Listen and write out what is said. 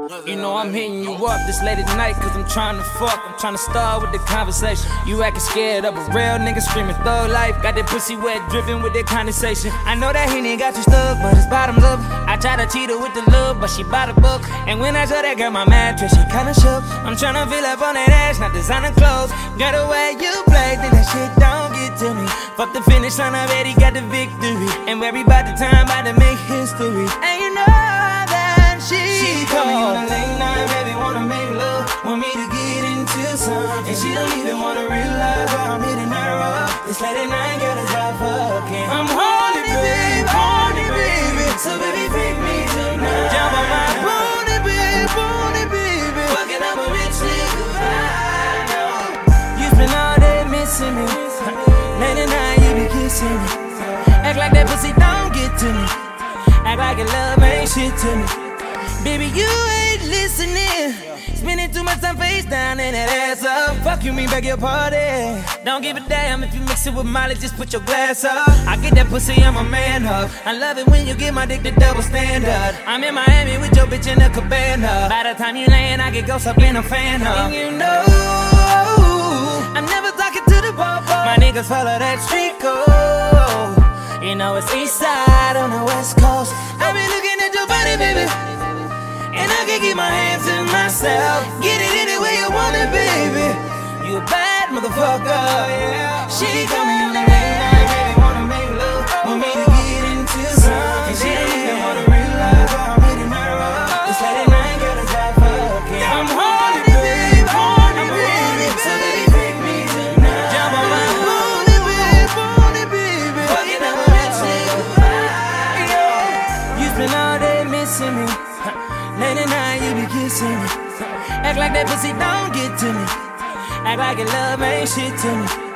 You know I'm hitting you up this late at night cause I'm trying to fuck. I'm trying to start with the conversation. You acting scared of a real nigga screaming thug life. Got that pussy wet dripping with that condensation. I know that Henny got you stuck, but it's bottoms up. I try to cheat her with the love, but she bought a book. And when I show that girl my mattress, she kinda shook. I'm trying to fill up on that ass, not designer clothes. Girl, the way you play, then that shit don't get to me. Fuck the finish line, I already got the victory. And worry about the time, about to make history. And you know that she called me on a late night, baby, wanna make love, want me to get into something. And she don't even wanna realize why I'm hitting her up. This late at night, girl, is out fucking. I'm horny, baby, so baby, freak me tonight. Jump on my booty, baby. Fucking I'm a rich nigga, I know. You spend all day missing me. Late at night, you be kissing me. Act like that pussy don't get to me. Act like your love ain't shit to me. Baby, you ain't listening. Spending too much time face down and that ass up. Fuck you, mean beg your pardon. Don't give a damn if you mix it with Molly, just put your glass up. I get that pussy, I'm a man up. I love it when you get my dick to double standard. I'm in Miami with your bitch in a cabana. By the time you land, I get ghost up in a fan hub. And you know, I'm never talking to the popo. My niggas follow that street code. You know it's east side on the west coast. I be looking at your body, baby, and I can keep my hands to myself. Get it any way you want it, baby. You a bad motherfucker, yeah. She call me on the late night, baby, wanna make love, want me to get into something. And she don't even wanna realize why I'm hitting her up. This late at night, girl, is out fucking. I'm horny, baby, so baby, freak me tonight. Jump on my booty, baby. Fucking I'm a rich nigga, you spend all day missing me. Late at night, you be kissing me. Act like that pussy don't get to me. Act like your love ain't shit to me.